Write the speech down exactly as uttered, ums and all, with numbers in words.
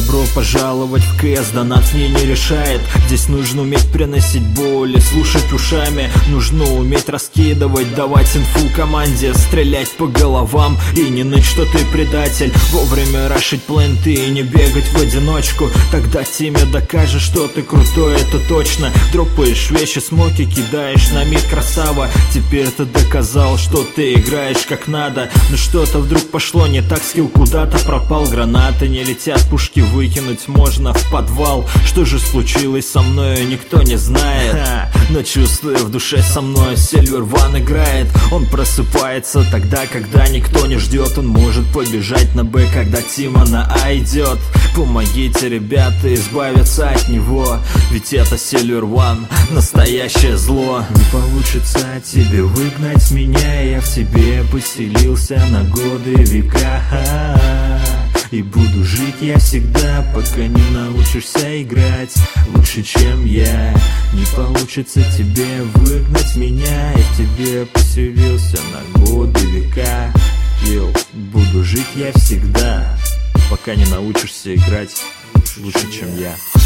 Добро пожаловать в КС, донат мне не решает. Здесь нужно уметь приносить боль и слушать ушами. Нужно уметь раскидывать, давать инфу команде, стрелять по головам и не ныть, что ты предатель. Вовремя рашить пленты и не бегать в одиночку. Тогда теме докажешь, что ты крутой, это точно. Дропаешь вещи, смоки кидаешь на мид, красава. Теперь ты доказал, что ты играешь как надо. Но что-то вдруг пошло не так, скилл куда-то пропал. Гранаты не летят, пушки выкинуть можно в подвал. Что же случилось со мной, никто не знает. Ха, но чувствую, в душе со мной Silver One играет. Он просыпается тогда, когда никто не ждет. Он может побежать на Б, когда Тима на А идет. Помогите, ребята, избавиться от него, ведь это Silver One, настоящее зло. Не получится тебе выгнать меня, я в тебе поселился на годы века. И буду жить я всегда, пока не научишься играть лучше, чем я. Не получится тебе выгнать меня, я в тебе поселился на годы века. Йоу, буду жить я всегда, пока не научишься играть лучше, чем я.